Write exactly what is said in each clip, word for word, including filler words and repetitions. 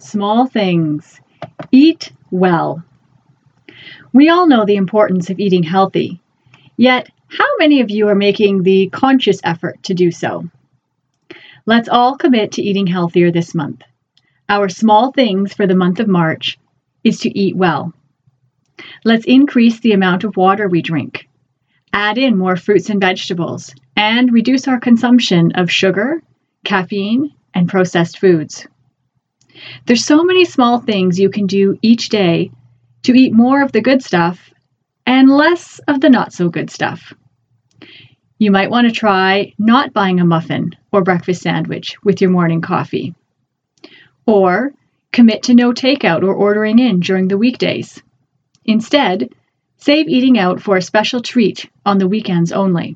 Small things. Eat well. We all know the importance of eating healthy, yet how many of you are making the conscious effort to do so? Let's all commit to eating healthier this month. Our small things for the month of March is to eat well. Let's increase the amount of water we drink, add in more fruits and vegetables, and reduce our consumption of sugar, caffeine, and processed foods. There's so many small things you can do each day to eat more of the good stuff and less of the not so good stuff. You might want to try not buying a muffin or breakfast sandwich with your morning coffee. Or commit to no takeout or ordering in during the weekdays. Instead, save eating out for a special treat on the weekends only.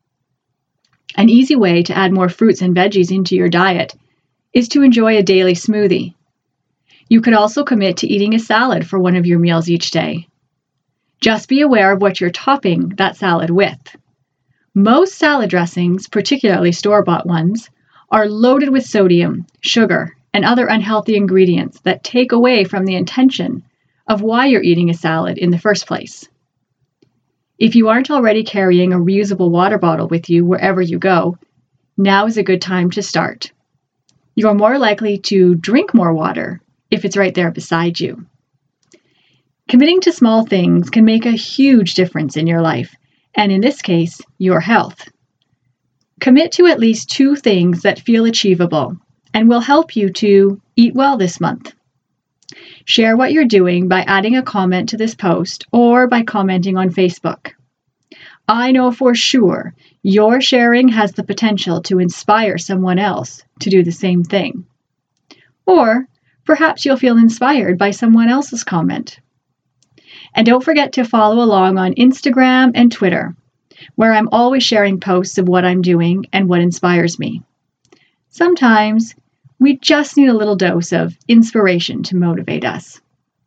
An easy way to add more fruits and veggies into your diet is to enjoy a daily smoothie. You could also commit to eating a salad for one of your meals each day. Just be aware of what you're topping that salad with. Most salad dressings, particularly store-bought ones, are loaded with sodium, sugar, and other unhealthy ingredients that take away from the intention of why you're eating a salad in the first place. If you aren't already carrying a reusable water bottle with you wherever you go, now is a good time to start. You're more likely to drink more water if it's right there beside you. Committing to small things can make a huge difference in your life, and in this case, your health. Commit to at least two things that feel achievable and will help you to eat well this month. Share what you're doing by adding a comment to this post or by commenting on Facebook. I know for sure your sharing has the potential to inspire someone else to do the same thing. Or perhaps you'll feel inspired by someone else's comment. And don't forget to follow along on Instagram and Twitter, where I'm always sharing posts of what I'm doing and what inspires me. Sometimes we just need a little dose of inspiration to motivate us.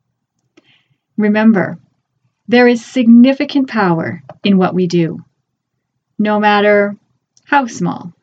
Remember, there is significant power in what we do, no matter how small.